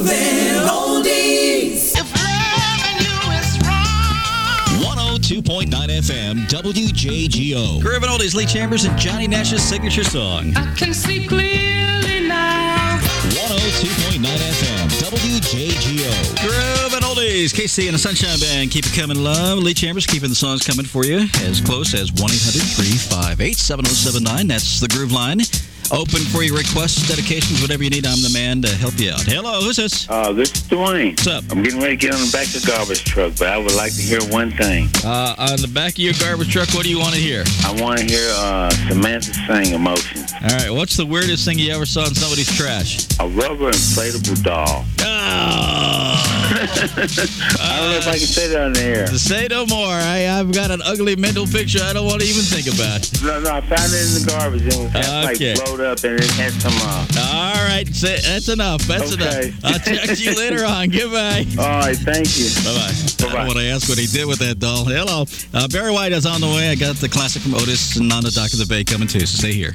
Groovin' Oldies. If loving you is wrong. 102.9 FM, WJGO. Groovin' Oldies, Lee Chambers and Johnny Nash's signature song. I can see clearly now. 102.9 FM, WJGO. Groovin' Oldies, KC and the Sunshine Band. Keep it coming, love. Lee Chambers keeping the songs coming for you as close as 1-800-358-7079. That's the Groove Line. Open for your requests, dedications, whatever you need. I'm the man to help you out. Hello, who's this? This is Dwayne. What's up? I'm getting ready to get on the back of the garbage truck, but I would like to hear one thing. On the back of your garbage truck, what do you want to hear? I want to hear Samantha sing Emotions. All right, what's the weirdest thing you ever saw in somebody's trash? A rubber inflatable doll. Oh. I don't know if I can say that on the air. Say no more. I've got an ugly mental picture I don't want to even think about. No, I found it in the garbage. It was half blowed up and it had some... All right, that's enough. That's Okay. enough. I'll check you later on. Goodbye. All right, thank you. Bye-bye. I don't want to ask what he did with that doll. Hello. Barry White is on the way. I got the classic from Otis and On the Dock of the Bay coming too, so stay here.